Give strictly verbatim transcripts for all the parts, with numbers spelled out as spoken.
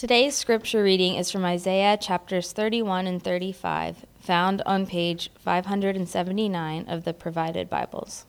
Today's scripture reading is from Isaiah chapters thirty-one and thirty-five, found on page five hundred seventy-nine of the provided Bibles.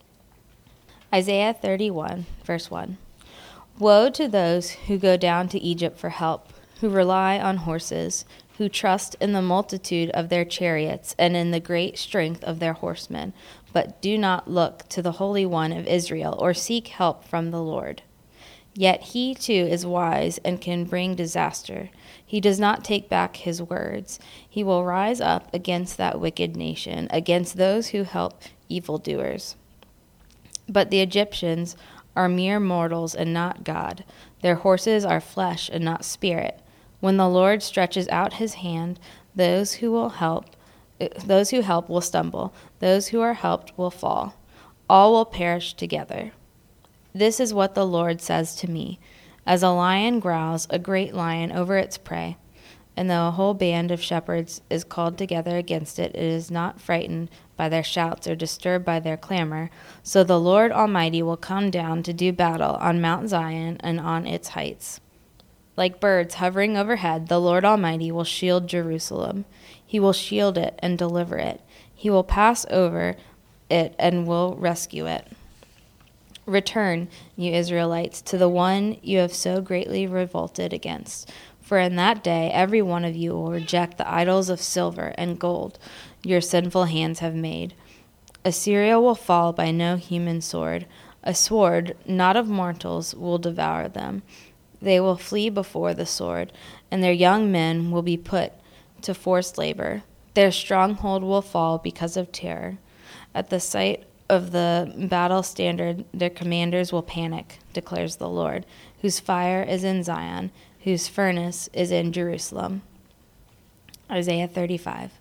Isaiah thirty-one, verse one. Woe to those who go down to Egypt for help, who rely on horses, who trust in the multitude of their chariots and in the great strength of their horsemen, but do not look to the Holy One of Israel or seek help from the Lord. Yet he too is wise and can bring disaster. He does not take back his words. He will rise up against that wicked nation, against those who help evildoers. But the Egyptians are mere mortals and not God. Their horses are flesh and not spirit. When the Lord stretches out his hand, those who will help, those who help will stumble. Those who are helped will fall. All will perish together. This is what the Lord says to me. As a lion growls, a great lion, over its prey, and though a whole band of shepherds is called together against it, it is not frightened by their shouts or disturbed by their clamor. So the Lord Almighty will come down to do battle on Mount Zion and on its heights. Like birds hovering overhead, the Lord Almighty will shield Jerusalem. He will shield it and deliver it. He will pass over it and will rescue it. Return, you Israelites, to the one you have so greatly revolted against. For in that day every one of you will reject the idols of silver and gold your sinful hands have made. Assyria will fall by no human sword. A sword, not of mortals, will devour them. They will flee before the sword, and their young men will be put to forced labor. Their stronghold will fall because of terror. At the sight of the battle standard, their commanders will panic, declares the Lord, whose fire is in Zion, whose furnace is in Jerusalem. Isaiah thirty-five.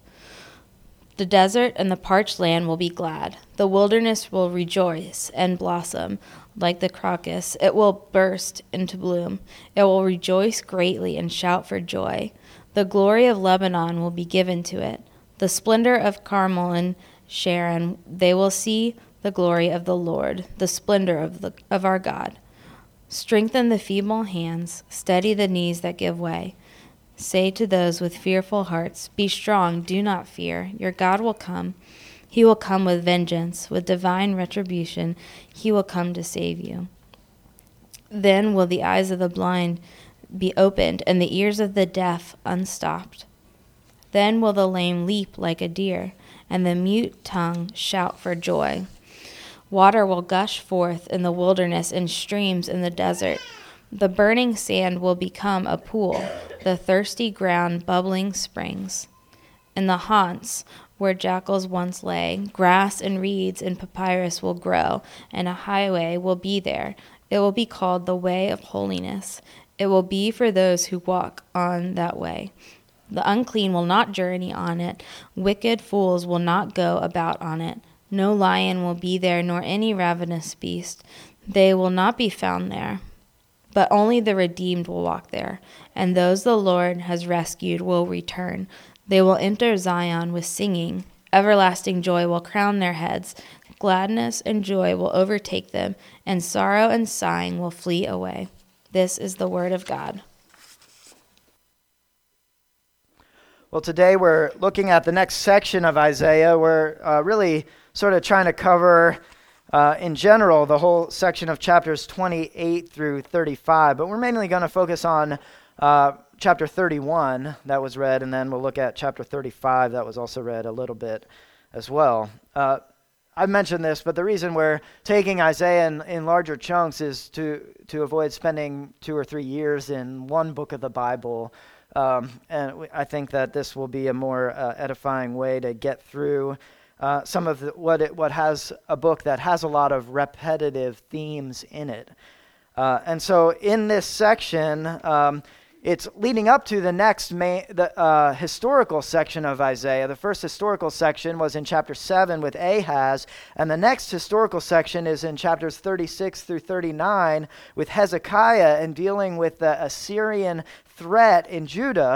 The desert and the parched land will be glad. The wilderness will rejoice and blossom like the crocus. It will burst into bloom. It will rejoice greatly and shout for joy. The glory of Lebanon will be given to it. The splendor of Carmel and Sharon, they will see the glory of the Lord, the splendor of the of our God. Strengthen the feeble hands, steady the knees that give way. Say to those with fearful hearts, be strong, do not fear. Your God will come. He will come with vengeance, with divine retribution. He will come to save you. Then will the eyes of the blind be opened, and the ears of the deaf unstopped. Then will the lame leap like a deer, and the mute tongue shout for joy. Water will gush forth in the wilderness and streams in the desert. The burning sand will become a pool, the thirsty ground bubbling springs. In the haunts where jackals once lay, grass and reeds and papyrus will grow, and a highway will be there. It will be called the way of holiness. It will be for those who walk on that way. The unclean will not journey on it. Wicked fools will not go about on it. No lion will be there, nor any ravenous beast. They will not be found there. But only the redeemed will walk there, and those the Lord has rescued will return. They will enter Zion with singing. Everlasting joy will crown their heads. Gladness and joy will overtake them, and sorrow and sighing will flee away. This is the word of God. Well, today we're looking at the next section of Isaiah. We're uh, really sort of trying to cover, uh, in general, the whole section of chapters twenty-eight through thirty-five, but we're mainly going to focus on uh, chapter thirty-one that was read, and then we'll look at chapter thirty-five that was also read a little bit as well. Uh, I've mentioned this, but the reason we're taking Isaiah in, in larger chunks is to, to avoid spending two or three years in one book of the Bible. Um, and I think that this will be a more uh, edifying way to get through uh, some of the, what it, what has a book that has a lot of repetitive themes in it. Uh, and so in this section, um, it's leading up to the next main, the uh, historical section of Isaiah. The first historical section was in chapter seven with Ahaz, and the next historical section is in chapters thirty-six through thirty-nine with Hezekiah and dealing with the Assyrian threat in Judah,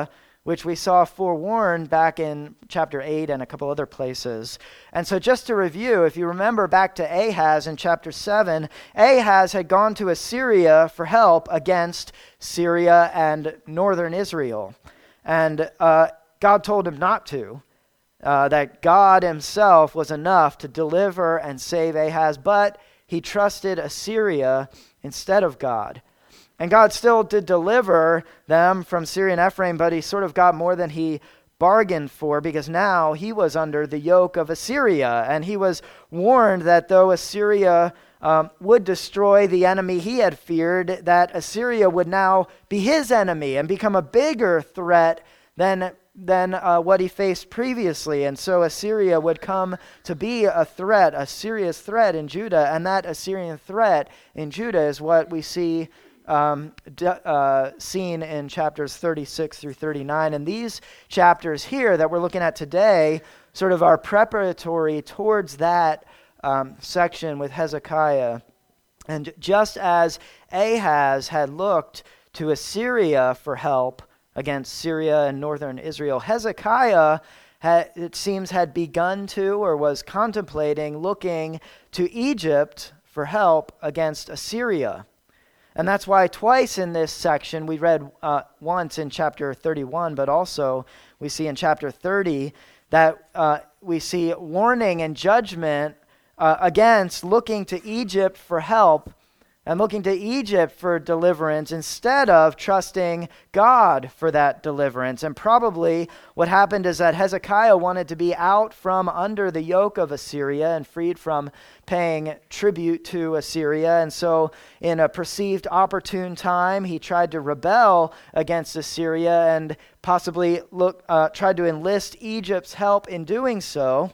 which we saw forewarned back in chapter eight and a couple other places. And so just to review, if you remember back to Ahaz in chapter seven, Ahaz had gone to Assyria for help against Syria and northern Israel. And uh, God told him not to, uh, that God himself was enough to deliver and save Ahaz, but he trusted Assyria instead of God. And God still did deliver them from Syria and Ephraim, but he sort of got more than he bargained for, because now he was under the yoke of Assyria. And he was warned that though Assyria um, would destroy the enemy he had feared, that Assyria would now be his enemy and become a bigger threat than than uh, what he faced previously. And so Assyria would come to be a threat, a serious threat in Judah. And that Assyrian threat in Judah is what we see Um, d- uh, seen in chapters thirty-six through thirty-nine. And these chapters here that we're looking at today sort of are preparatory towards that um, section with Hezekiah. And just as Ahaz had looked to Assyria for help against Syria and northern Israel, Hezekiah, had, it seems, had begun to or was contemplating looking to Egypt for help against Assyria. And that's why twice in this section, we read uh, once in chapter thirty-one, but also we see in chapter thirty that uh, we see warning and judgment uh, against looking to Egypt for help and looking to Egypt for deliverance instead of trusting God for that deliverance. And probably what happened is that Hezekiah wanted to be out from under the yoke of Assyria and freed from paying tribute to Assyria. And so in a perceived opportune time, he tried to rebel against Assyria and possibly look uh, tried to enlist Egypt's help in doing so.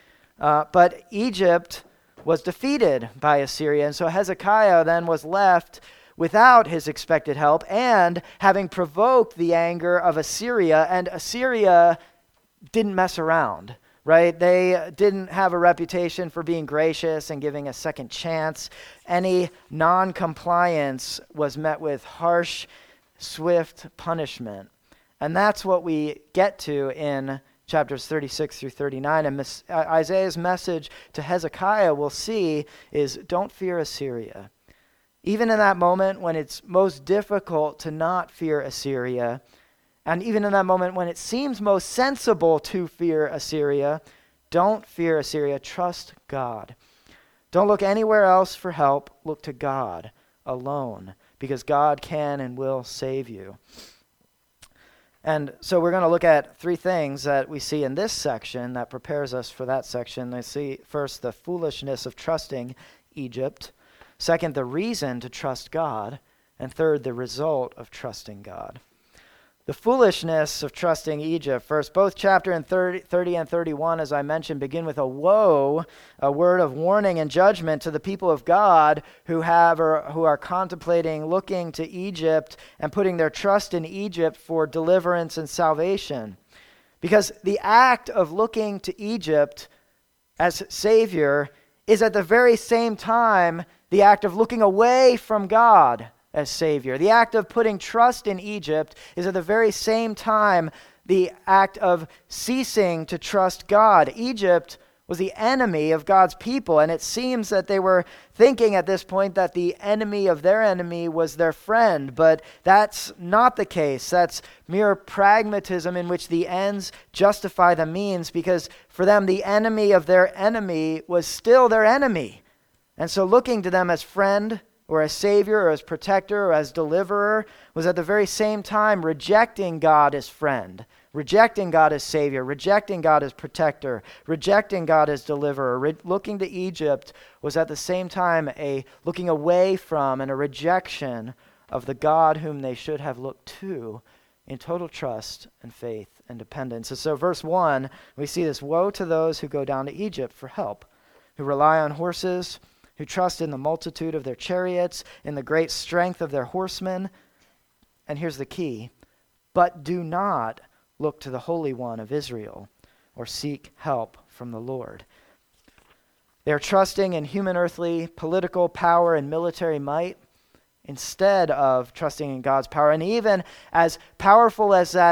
Uh, but Egypt was defeated by Assyria. And so Hezekiah then was left without his expected help and having provoked the anger of Assyria. And Assyria didn't mess around, right? They didn't have a reputation for being gracious and giving a second chance. Any non-compliance was met with harsh, swift punishment. And that's what we get to in chapters thirty-six through thirty-nine. And mis- Isaiah's message to Hezekiah, we'll see, is don't fear Assyria. Even in that moment when it's most difficult to not fear Assyria, and even in that moment when it seems most sensible to fear Assyria, don't fear Assyria. Trust God. Don't look anywhere else for help. Look to God alone, because God can and will save you. And so we're going to look at three things that we see in this section that prepares us for that section. I see first the foolishness of trusting Egypt. Second, the reason to trust God. And third, the result of trusting God. The foolishness of trusting Egypt. First, both chapter and thirty, thirty and thirty-one, as I mentioned, begin with a woe, a word of warning and judgment to the people of God who have or who are contemplating looking to Egypt and putting their trust in Egypt for deliverance and salvation. Because the act of looking to Egypt as Savior is at the very same time the act of looking away from God as Savior. The act of putting trust in Egypt is at the very same time the act of ceasing to trust God. Egypt was the enemy of God's people, and it seems that they were thinking at this point that the enemy of their enemy was their friend, but that's not the case. That's mere pragmatism in which the ends justify the means, because for them the enemy of their enemy was still their enemy. And so looking to them as friend or as Savior, or as protector, or as deliverer, was at the very same time rejecting God as friend, rejecting God as Savior, rejecting God as protector, rejecting God as deliverer. Re- looking to Egypt was at the same time a looking away from and a rejection of the God whom they should have looked to in total trust and faith and dependence. And so verse one, we see this: woe to those who go down to Egypt for help, who rely on horses, who trust in the multitude of their chariots, in the great strength of their horsemen. And here's the key: but do not look to the Holy One of Israel or seek help from the Lord. They are trusting in human, earthly, political power and military might instead of trusting in God's power. And even as powerful as that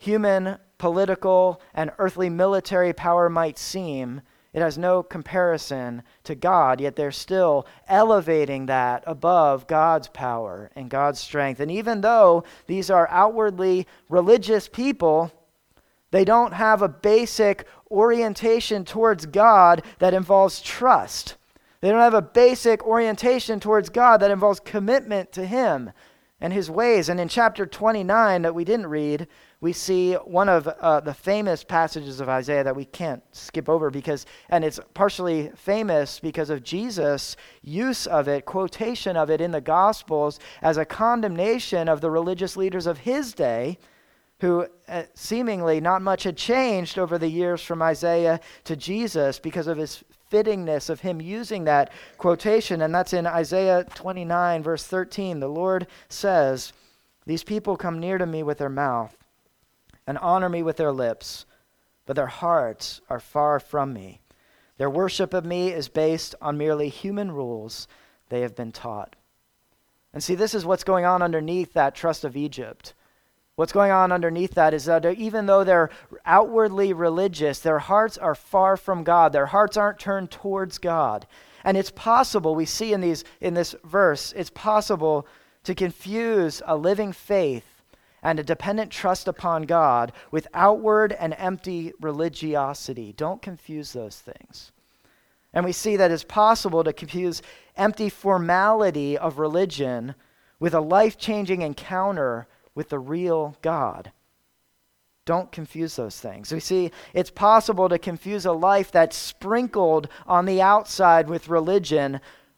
human, political, and earthly military power might seem, it has no comparison to God, yet they're still elevating that above God's power and God's strength. And even though these are outwardly religious people, they don't have a basic orientation towards God that involves trust. They don't have a basic orientation towards God that involves commitment to Him and His ways. And in chapter twenty-nine that we didn't read, we see one of uh, the famous passages of Isaiah that we can't skip over because, and it's partially famous because of Jesus' use of it, quotation of it in the Gospels as a condemnation of the religious leaders of his day, who uh, seemingly not much had changed over the years from Isaiah to Jesus because of his fittingness of him using that quotation. And that's in Isaiah twenty-nine, verse thirteen. The Lord says, "These people come near to me with their mouth and honor me with their lips, but their hearts are far from me. Their worship of me is based on merely human rules they have been taught." And see, this is what's going on underneath that trust of Egypt. What's going on underneath that is that even though they're outwardly religious, their hearts are far from God. Their hearts aren't turned towards God. And it's possible, we see in these in this verse, it's possible to confuse a living faith and a dependent trust upon God with outward and empty religiosity. Don't confuse those things. And we see that it's possible to confuse empty formality of religion with a life-changing encounter with the real God. Don't confuse those things. We see it's possible to confuse a life that's sprinkled on the outside with religion,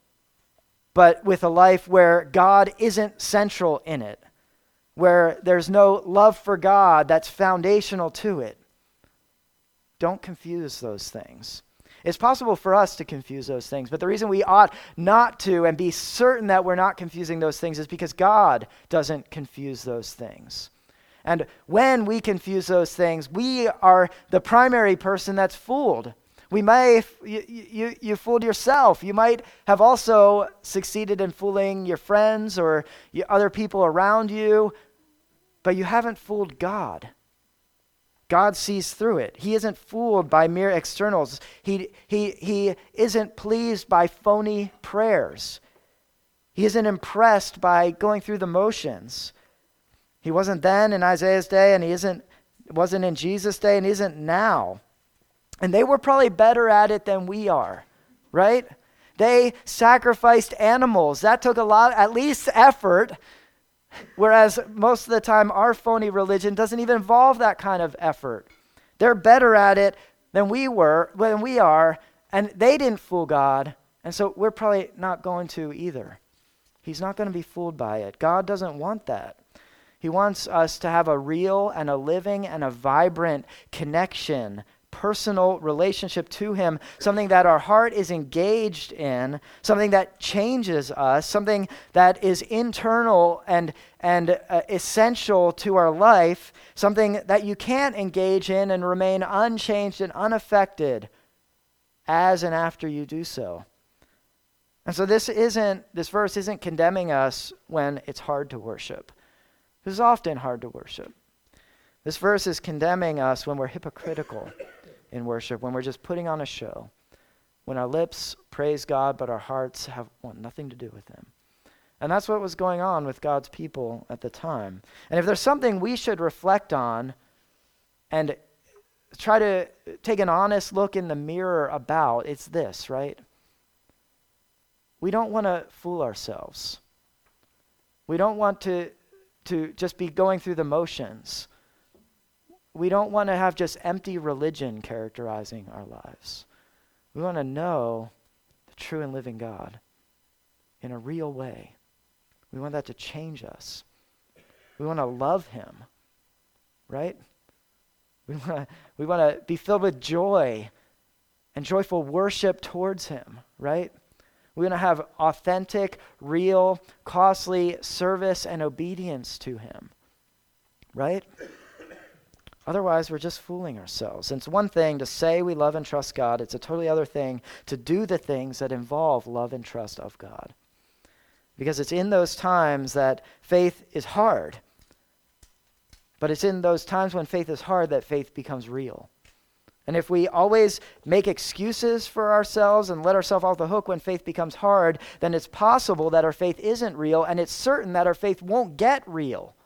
but with a life where God isn't central in it, where there's no love for God that's foundational to it. Don't confuse those things. It's possible for us to confuse those things, but the reason we ought not to and be certain that we're not confusing those things is because God doesn't confuse those things. And when we confuse those things, we are the primary person that's fooled. We may, you, you, you fooled yourself. You might have also succeeded in fooling your friends or other people around you, but you haven't fooled God. God sees through it. He isn't fooled by mere externals. He, he, he isn't pleased by phony prayers. He isn't impressed by going through the motions. He wasn't then in Isaiah's day, and he isn't wasn't in Jesus' day, and isn't now. And they were probably better at it than we are, right? They sacrificed animals. That took a lot, at least effort. Whereas most of the time, our phony religion doesn't even involve that kind of effort. They're better at it than we were, than we are, and they didn't fool God, and so we're probably not going to either. He's not going to be fooled by it. God doesn't want that. He wants us to have a real and a living and a vibrant connection, personal relationship to Him, something that our heart is engaged in, something that changes us, something that is internal and and uh, essential to our life, something that you can't engage in and remain unchanged and unaffected as and after you do so. And so this isn't this verse isn't condemning us when it's hard to worship. This is often hard to worship. This verse is condemning us when we're hypocritical in worship, when we're just putting on a show, when our lips praise God, but our hearts have want nothing to do with Him. And that's what was going on with God's people at the time. And if there's something we should reflect on and try to take an honest look in the mirror about, it's this, right? We don't want to fool ourselves. We don't want to, to just be going through the motions. We don't want to have just empty religion characterizing our lives. We want to know the true and living God in a real way. We want that to change us. We want to love Him, right? We want to, we want to be filled with joy and joyful worship towards Him, right? We want to have authentic, real, costly service and obedience to Him, right? Otherwise, we're just fooling ourselves. And it's one thing to say we love and trust God. It's a totally other thing to do the things that involve love and trust of God. Because it's in those times that faith is hard, But it's in those times when faith is hard that faith becomes real. And if we always make excuses for ourselves and let ourselves off the hook when faith becomes hard, then it's possible that our faith isn't real, and it's certain that our faith won't get real.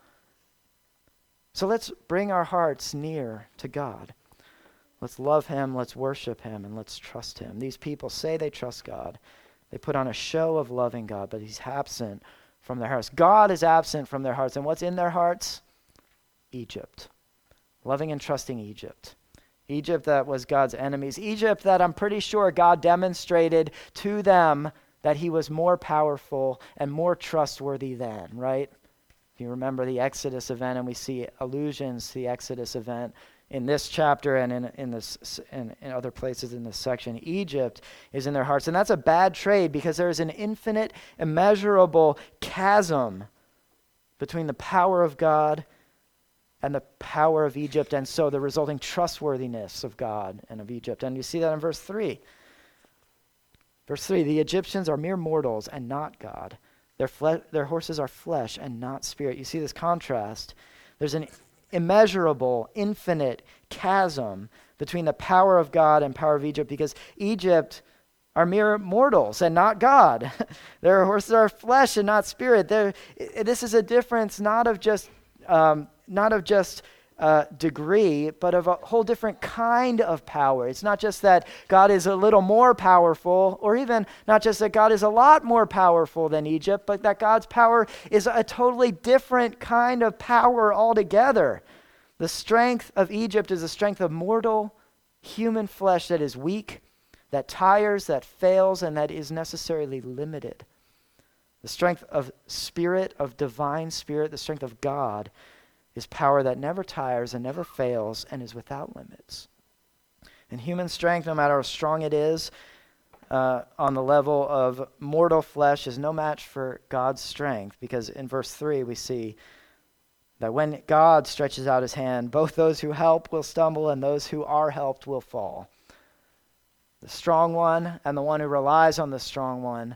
So let's bring our hearts near to God. Let's love him, let's worship him, and let's trust him. These people say they trust God. They put on a show of loving God, but he's absent from their hearts. God is absent from their hearts. And what's in their hearts? Egypt. Loving and trusting Egypt. Egypt that was God's enemies. Egypt that I'm pretty sure God demonstrated to them that he was more powerful and more trustworthy than, right? If you remember the Exodus event, and we see allusions to the Exodus event in this chapter and in in this in, in other places in this section, Egypt is in their hearts. And that's a bad trade, because there is an infinite, immeasurable chasm between the power of God and the power of Egypt, and so the resulting trustworthiness of God and of Egypt. And you see that in verse three. Verse three, the Egyptians are mere mortals and not God. Their, fle- their horses are flesh and not spirit. You see this contrast. There's an immeasurable, infinite chasm between the power of God and power of Egypt, because Egypt are mere mortals and not God. Their horses are flesh and not spirit. They're, this is a difference not of just um, not of just uh, degree, but of a whole different kind of power. It's not just that God is a little more powerful, or even not just that God is a lot more powerful than Egypt, but that God's power is a totally different kind of power altogether. The strength of Egypt is the strength of mortal human flesh that is weak, that tires, that fails, and that is necessarily limited. The strength of spirit, of divine spirit, the strength of God, is power that never tires and never fails and is without limits. And human strength, no matter how strong it is, uh, on the level of mortal flesh, is no match for God's strength, because in verse three we see that when God stretches out his hand, both those who help will stumble and those who are helped will fall. The strong one and the one who relies on the strong one,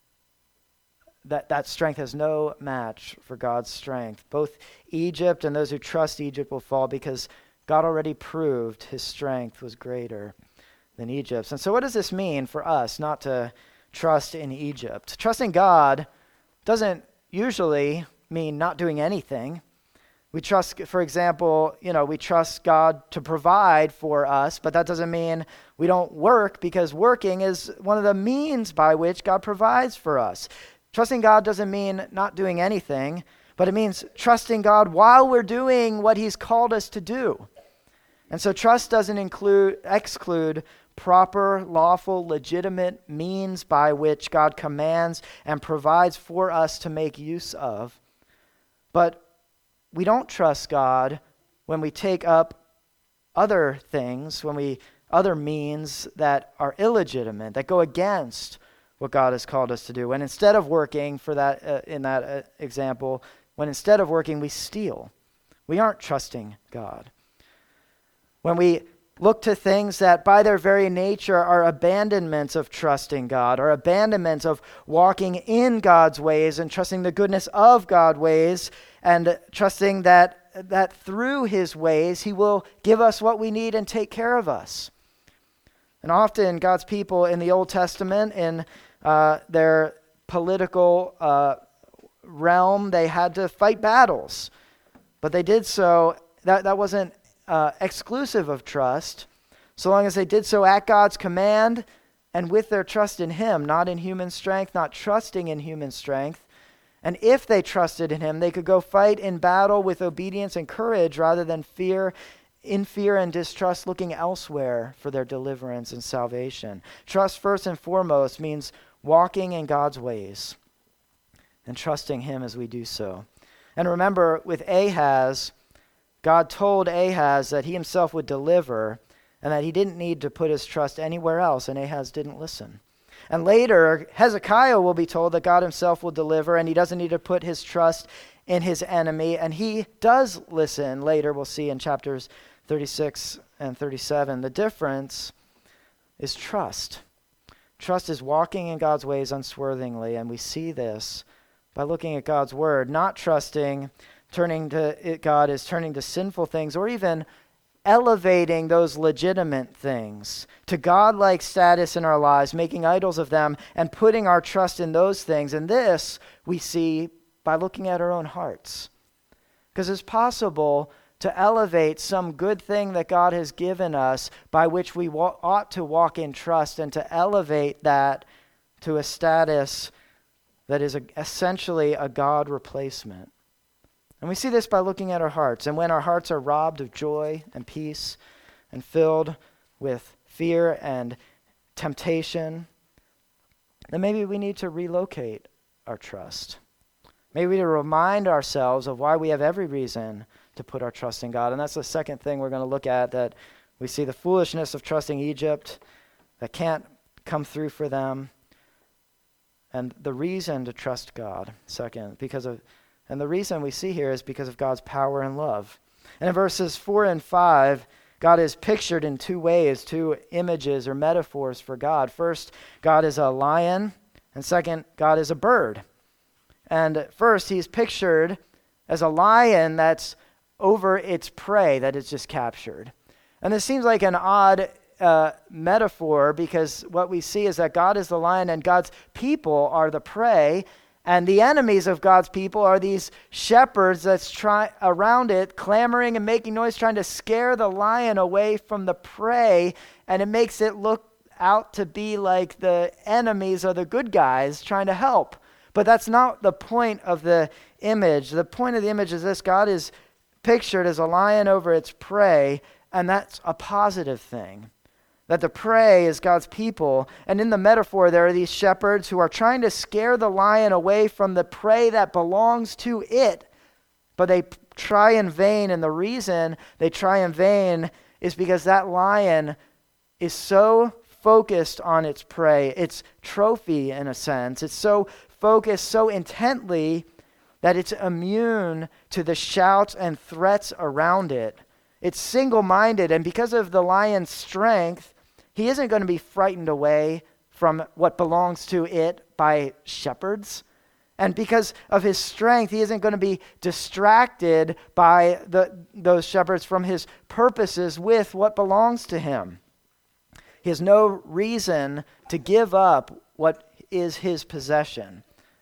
that, that strength has no match for God's strength. Both Egypt and those who trust Egypt will fall, because God already proved his strength was greater than Egypt's. And so what does this mean for us not to trust in Egypt? Trusting God doesn't usually mean not doing anything. We trust, for example, you know, we trust God to provide for us, but that doesn't mean we don't work, because working is one of the means by which God provides for us. Trusting God doesn't mean not doing anything, but it means trusting God while we're doing what he's called us to do. And so trust doesn't include exclude proper, lawful, legitimate means by which God commands and provides for us to make use of. But we don't trust God when we take up other things, when we other means that are illegitimate, that go against what God has called us to do. When instead of working, for that uh, in that uh, example, when instead of working we steal, we aren't trusting God. When we look to things that by their very nature are abandonments of trusting God, or abandonments of walking in God's ways and trusting the goodness of God's ways, and trusting that that through his ways he will give us what we need and take care of us. And often God's people in the Old Testament, in uh, their political uh, realm, they had to fight battles. But they did so, that, that wasn't uh, exclusive of trust, so long as they did so at God's command and with their trust in him, not in human strength, not trusting in human strength. And if they trusted in him, they could go fight in battle with obedience and courage rather than fear, in fear and distrust, looking elsewhere for their deliverance and salvation. Trust, first and foremost, means walking in God's ways and trusting him as we do so. And remember, with Ahaz, God told Ahaz that he himself would deliver and that he didn't need to put his trust anywhere else, and Ahaz didn't listen. And later, Hezekiah will be told that God himself will deliver, and he doesn't need to put his trust in his enemy, and he does listen. Later, we'll see in chapters thirty-six and thirty-seven. The difference is trust. Trust is walking in God's ways unswervingly, and we see this by looking at God's word, not trusting turning to it, God is turning to sinful things, or even elevating those legitimate things to godlike status in our lives, making idols of them and putting our trust in those things. And this we see by looking at our own hearts. Because it's possible to elevate some good thing that God has given us by which we wa- ought to walk in trust, and to elevate that to a status that is a, essentially a God replacement. And we see this by looking at our hearts. And when our hearts are robbed of joy and peace and filled with fear and temptation, then maybe we need to relocate our trust. Maybe we need to remind ourselves of why we have every reason to put our trust in God. And that's the second thing we're going to look at, that we see the foolishness of trusting Egypt that can't come through for them, and the reason to trust God, second, because of, and the reason we see here is because of God's power and love. And in verses four and five, God is pictured in two ways, two images or metaphors for God. First, God is a lion, and second, God is a bird. And first, he's pictured as a lion that's over its prey that is just captured. And this seems like an odd uh, metaphor, because what we see is that God is the lion and God's people are the prey, and the enemies of God's people are these shepherds that's try around it, clamoring and making noise, trying to scare the lion away from the prey, and it makes it look out to be like the enemies are the good guys trying to help. But that's not the point of the image. The point of the image is this: God is pictured as a lion over its prey, and that's a positive thing. That the prey is God's people. And in the metaphor, there are these shepherds who are trying to scare the lion away from the prey that belongs to it. But they try in vain, and the reason they try in vain is because that lion is so focused on its prey, its trophy in a sense. It's so focused so intently that it's immune to the shouts and threats around it. It's single-minded, and because of the lion's strength, he isn't going to be frightened away from what belongs to it by shepherds. And because of his strength, he isn't going to be distracted by the, those shepherds from his purposes with what belongs to him. He has no reason to give up what is his possession.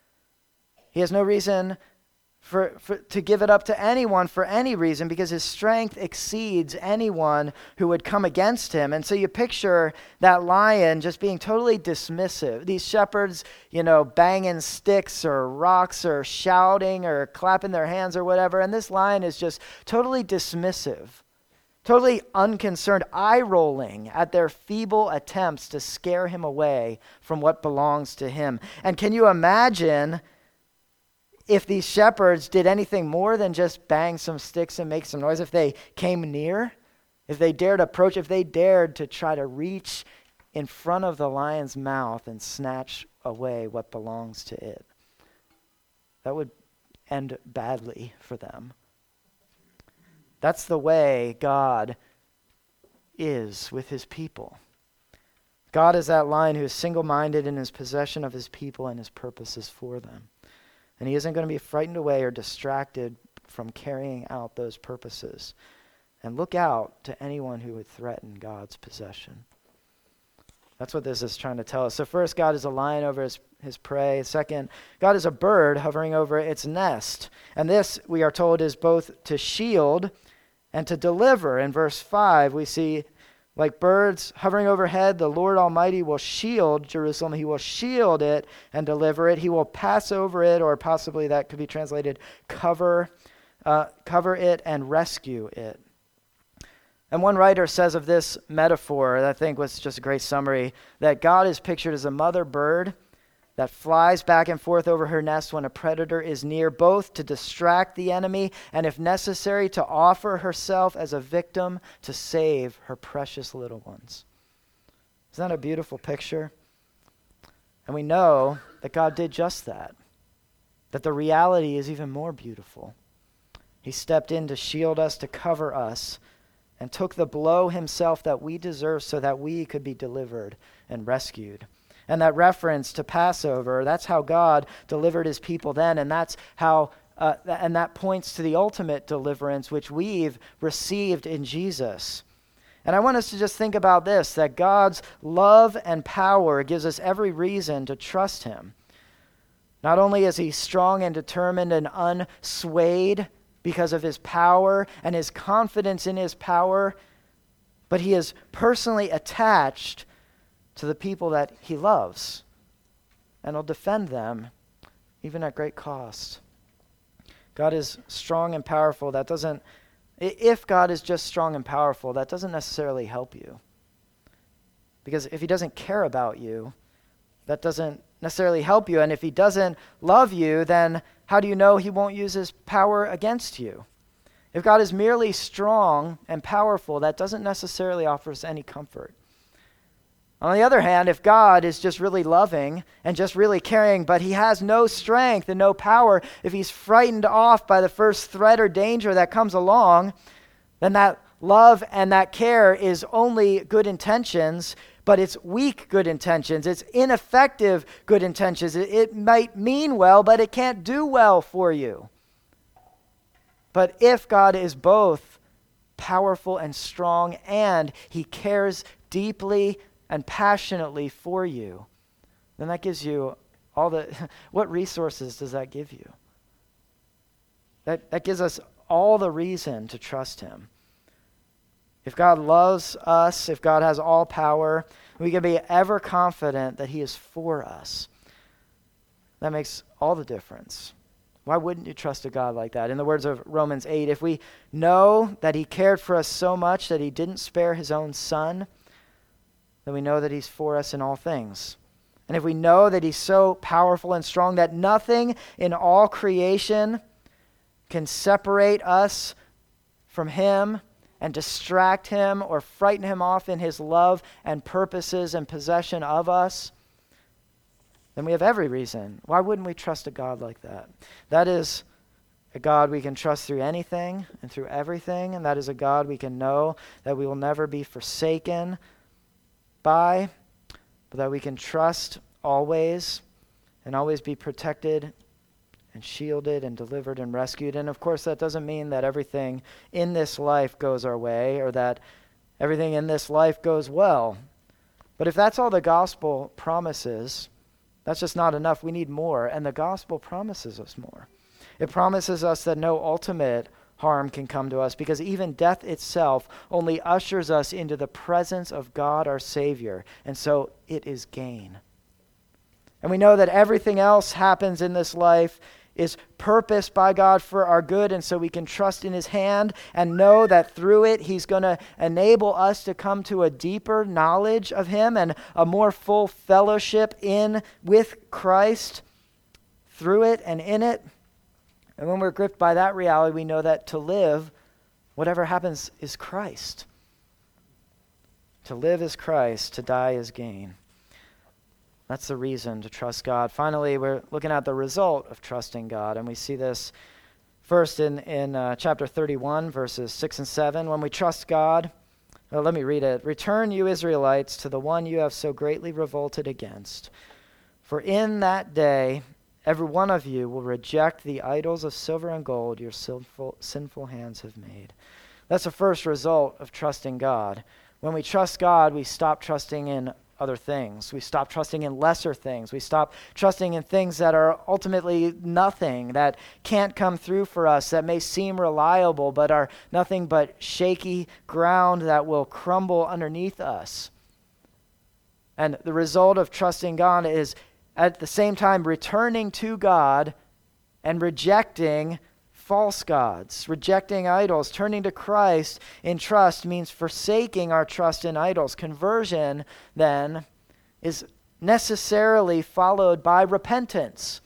He has no reason For, for to give it up to anyone for any reason, because his strength exceeds anyone who would come against him. And so you picture that lion just being totally dismissive. These shepherds, you know, banging sticks or rocks or shouting or clapping their hands or whatever. And this lion is just totally dismissive, totally unconcerned, eye-rolling at their feeble attempts to scare him away from what belongs to him. And can you imagine if these shepherds did anything more than just bang some sticks and make some noise? If they came near, if they dared approach, if they dared to try to reach in front of the lion's mouth and snatch away what belongs to it, that would end badly for them. That's the way God is with his people. God is that lion who is single-minded in his possession of his people and his purposes for them. And he isn't going to be frightened away or distracted from carrying out those purposes. And look out to anyone who would threaten God's possession. That's what this is trying to tell us. So first, God is a lion over his, his prey. Second, God is a bird hovering over its nest. And this, we are told, is both to shield and to deliver. In verse five, we see, like birds hovering overhead, the Lord Almighty will shield Jerusalem. He will shield it and deliver it. He will pass over it, or possibly that could be translated cover, uh, cover it and rescue it. And one writer says of this metaphor, that I think was just a great summary, that God is pictured as a mother bird that flies back and forth over her nest when a predator is near, both to distract the enemy and, if necessary, to offer herself as a victim to save her precious little ones. Isn't that a beautiful picture? And we know that God did just that, that the reality is even more beautiful. He stepped in to shield us, to cover us, and took the blow himself that we deserve so that we could be delivered and rescued. And that reference to Passover, that's how God delivered his people then, and that's how uh, th- and that points to the ultimate deliverance which we've received in Jesus. And I want us to just think about this, that God's love and power gives us every reason to trust him. Not only is he strong and determined and unswayed because of his power and his confidence in his power, but he is personally attached to the people that he loves and will defend them even at great cost. God is strong and powerful. That doesn't, if God is just strong and powerful, that doesn't necessarily help you. Because if he doesn't care about you, that doesn't necessarily help you. And if he doesn't love you, then how do you know he won't use his power against you? If God is merely strong and powerful, that doesn't necessarily offer us any comfort. On the other hand, if God is just really loving and just really caring, but he has no strength and no power, if he's frightened off by the first threat or danger that comes along, then that love and that care is only good intentions, but it's weak good intentions. It's ineffective good intentions. It, it might mean well, but it can't do well for you. But if God is both powerful and strong, and he cares deeply and passionately for you, then that gives you all the, what resources does that give you? That, that gives us all the reason to trust him. If God loves us, if God has all power, we can be ever confident that he is for us. That makes all the difference. Why wouldn't you trust a God like that? In the words of Romans eight, if we know that he cared for us so much that he didn't spare his own son, then we know that he's for us in all things. And if we know that he's so powerful and strong that nothing in all creation can separate us from him and distract him or frighten him off in his love and purposes and possession of us, then we have every reason. Why wouldn't we trust a God like that? That is a God we can trust through anything and through everything, and that is a God we can know that we will never be forsaken by, but that we can trust always and always be protected and shielded and delivered and rescued. And of course, that doesn't mean that everything in this life goes our way or that everything in this life goes well. But if that's all the gospel promises, that's just not enough. We need more, and the gospel promises us more. It promises us that no ultimate harm can come to us because even death itself only ushers us into the presence of God our Savior, and so it is gain. And we know that everything else happens in this life is purposed by God for our good, and so we can trust in his hand and know that through it he's going to enable us to come to a deeper knowledge of him and a more full fellowship in with Christ through it and in it. And when we're gripped by that reality, we know that to live, whatever happens, is Christ. To live is Christ, to die is gain. That's the reason to trust God. Finally, we're looking at the result of trusting God, and we see this first in, in uh, chapter thirty-one, verses six and seven. When we trust God, well, let me read it. Return, you Israelites, to the one you have so greatly revolted against. For in that day, every one of you will reject the idols of silver and gold your sinful, sinful hands have made. That's the first result of trusting God. When we trust God, we stop trusting in other things. We stop trusting in lesser things. We stop trusting in things that are ultimately nothing, that can't come through for us, that may seem reliable, but are nothing but shaky ground that will crumble underneath us. And the result of trusting God is at the same time returning to God and rejecting false gods, rejecting idols. Turning to Christ in trust means forsaking our trust in idols. Conversion, then, is necessarily followed by repentance.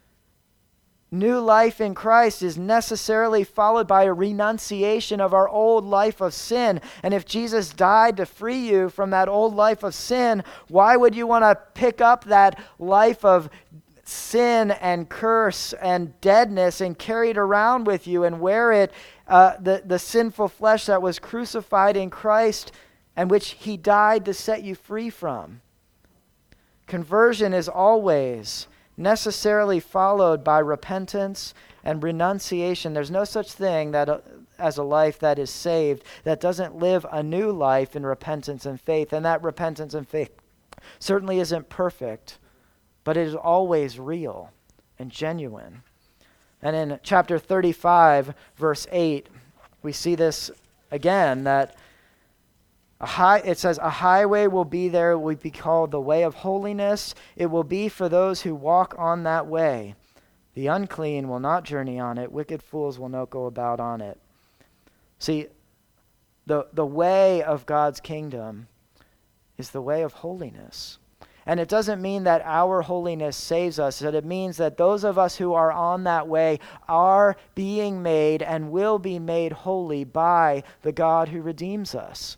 New life in Christ is necessarily followed by a renunciation of our old life of sin. And if Jesus died to free you from that old life of sin, why would you want to pick up that life of sin and curse and deadness and carry it around with you and wear it, uh, the, the sinful flesh that was crucified in Christ and which he died to set you free from? Conversion is always necessarily followed by repentance and renunciation. There's no such thing that uh, as a life that is saved that doesn't live a new life in repentance and faith. And that repentance and faith certainly isn't perfect, but it is always real and genuine. And in chapter thirty-five, verse eight, we see this again, that a high, it says, a highway will be there, will be called the way of holiness. It will be for those who walk on that way. The unclean will not journey on it. Wicked fools will not go about on it. See, the, the way of God's kingdom is the way of holiness. And it doesn't mean that our holiness saves us, but it means that those of us who are on that way are being made and will be made holy by the God who redeems us.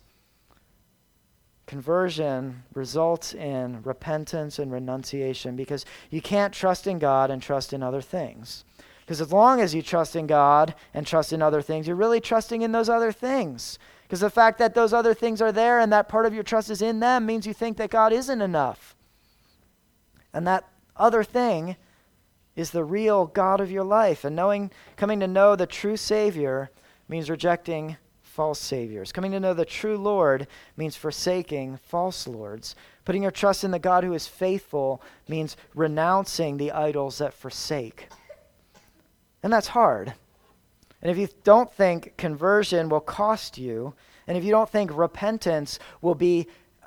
Conversion results in repentance and renunciation, because you can't trust in God and trust in other things. Because as long as you trust in God and trust in other things, you're really trusting in those other things. Because the fact that those other things are there and that part of your trust is in them means you think that God isn't enough. And that other thing is the real God of your life. And knowing, coming to know the true Savior means rejecting false saviors. Coming to know the true Lord means forsaking false lords. Putting your trust in the God who is faithful means renouncing the idols that forsake. And that's hard. And if you don't think conversion will cost you, and if you don't think repentance will be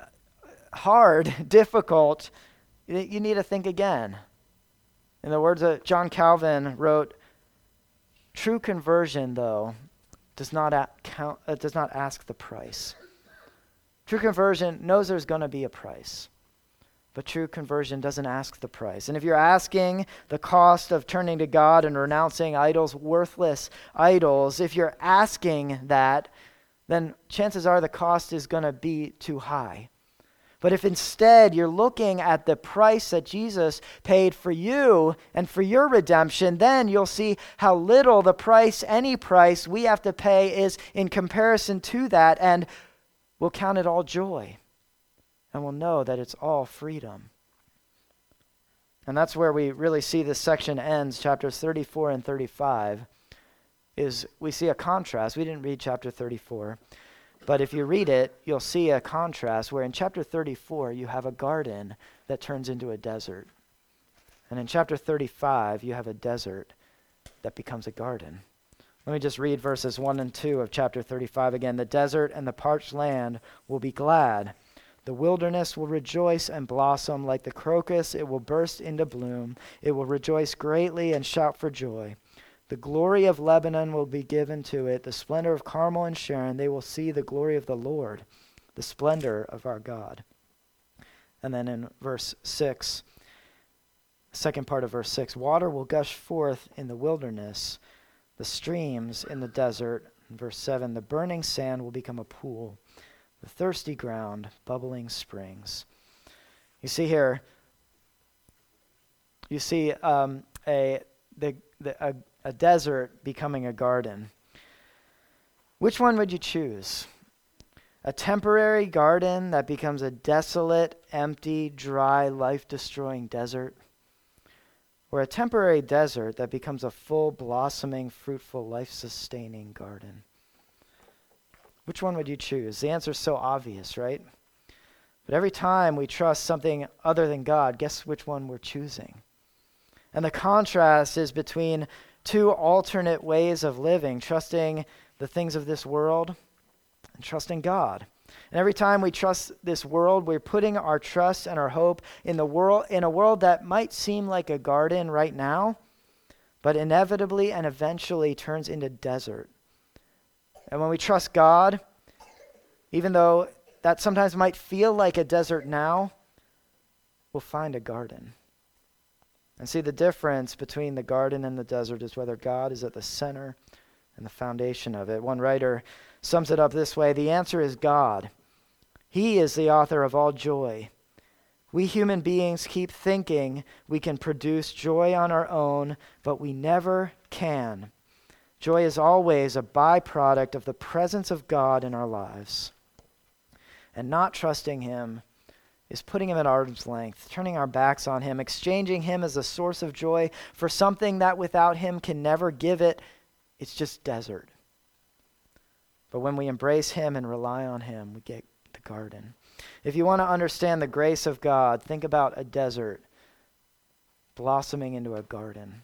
hard, difficult, you need to think again. In the words that John Calvin wrote, true conversion, though, does not a- count, uh, does not ask the price. True conversion knows there's going to be a price, but true conversion doesn't ask the price. And if you're asking the cost of turning to God and renouncing idols, worthless idols, if you're asking that, then chances are the cost is going to be too high. But if instead you're looking at the price that Jesus paid for you and for your redemption, then you'll see how little the price, any price we have to pay is in comparison to that, and we'll count it all joy. And we'll know that it's all freedom. And that's where we really see this section ends, chapters thirty-four and thirty-five, is we see a contrast. We didn't read chapter thirty-four. But if you read it, you'll see a contrast where in chapter thirty-four, you have a garden that turns into a desert. And in chapter thirty-five, you have a desert that becomes a garden. Let me just read verses one and two of chapter thirty-five again. The desert and the parched land will be glad. The wilderness will rejoice and blossom like the crocus. It will burst into bloom. It will rejoice greatly and shout for joy. The glory of Lebanon will be given to it, the splendor of Carmel and Sharon. They will see the glory of the Lord, the splendor of our God. And then in verse six, second part of verse six, water will gush forth in the wilderness, the streams in the desert. In verse seven, the burning sand will become a pool, the thirsty ground, bubbling springs. You see here, you see um, a the, the a a desert becoming a garden. Which one would you choose? A temporary garden that becomes a desolate, empty, dry, life-destroying desert? Or a temporary desert that becomes a full, blossoming, fruitful, life-sustaining garden? Which one would you choose? The answer is so obvious, right? But every time we trust something other than God, guess which one we're choosing? And the contrast is between two alternate ways of living, trusting the things of this world and trusting God. And every time we trust this world, we're putting our trust and our hope in the world, in a world that might seem like a garden right now, but inevitably and eventually turns into desert. And when we trust God, even though that sometimes might feel like a desert now, we'll find a garden. And see, the difference between the garden and the desert is whether God is at the center and the foundation of it. One writer sums it up this way: the answer is God. He is the author of all joy. We human beings keep thinking we can produce joy on our own, but we never can. Joy is always a byproduct of the presence of God in our lives. And not trusting Him is putting him at arm's length, turning our backs on him, exchanging him as a source of joy for something that without him can never give it. It's just desert. But when we embrace him and rely on him, we get the garden. If you want to understand the grace of God, think about a desert blossoming into a garden.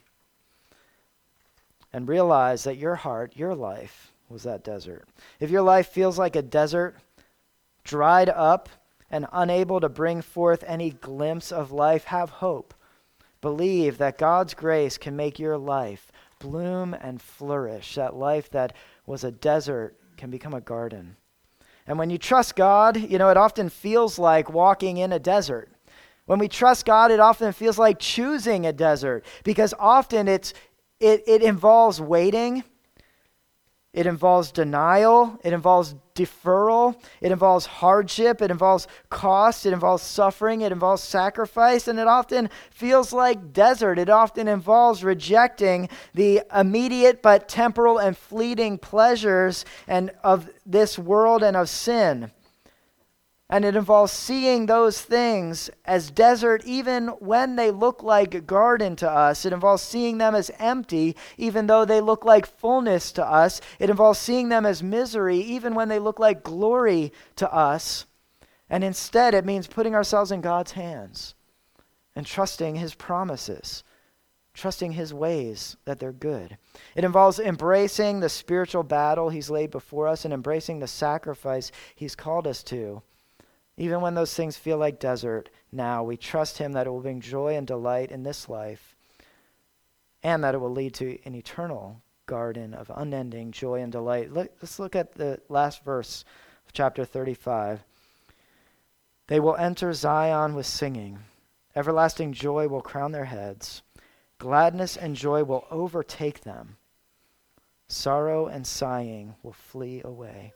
And realize that your heart, your life, was that desert. If your life feels like a desert, dried up and unable to bring forth any glimpse of life, have hope. Believe that God's grace can make your life bloom and flourish. That life that was a desert can become a garden. And when you trust God, you know, it often feels like walking in a desert. When we trust God, it often feels like choosing a desert, because often it's it, it involves waiting. It involves denial. It involves deferral. It involves hardship. It involves cost. It involves suffering. It involves sacrifice. And it often feels like desert. It often involves rejecting the immediate but temporal and fleeting pleasures and of this world and of sin. And it involves seeing those things as desert even when they look like a garden to us. It involves seeing them as empty even though they look like fullness to us. It involves seeing them as misery even when they look like glory to us. And instead, it means putting ourselves in God's hands and trusting his promises, trusting his ways that they're good. It involves embracing the spiritual battle he's laid before us and embracing the sacrifice he's called us to. Even when those things feel like desert now, we trust him that it will bring joy and delight in this life, and that it will lead to an eternal garden of unending joy and delight. Look, let's look at the last verse of chapter thirty-five. They will enter Zion with singing. Everlasting joy will crown their heads. Gladness and joy will overtake them. Sorrow and sighing will flee away.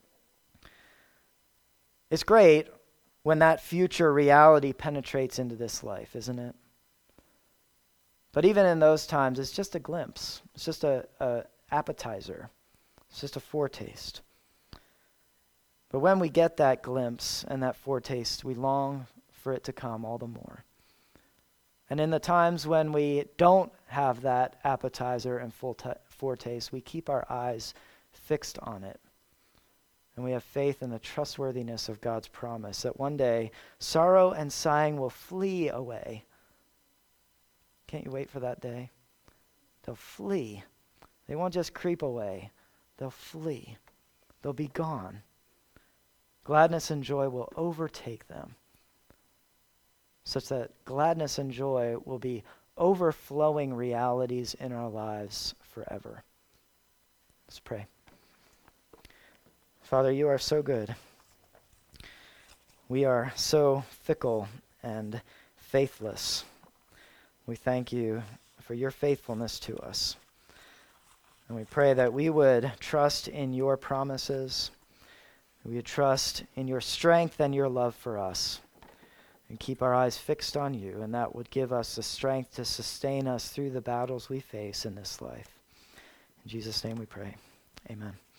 It's great when that future reality penetrates into this life, isn't it? But even in those times, it's just a glimpse. It's just a, a appetizer. It's just a foretaste. But when we get that glimpse and that foretaste, we long for it to come all the more. And in the times when we don't have that appetizer and full t- foretaste, we keep our eyes fixed on it. And we have faith in the trustworthiness of God's promise that one day sorrow and sighing will flee away. Can't you wait for that day? They'll flee. They won't just creep away. They'll flee. They'll be gone. Gladness and joy will overtake them, such that gladness and joy will be overflowing realities in our lives forever. Let's pray. Father, you are so good. We are so fickle and faithless. We thank you for your faithfulness to us. And we pray that we would trust in your promises. We would trust in your strength and your love for us. And keep our eyes fixed on you. And that would give us the strength to sustain us through the battles we face in this life. In Jesus' name we pray. Amen.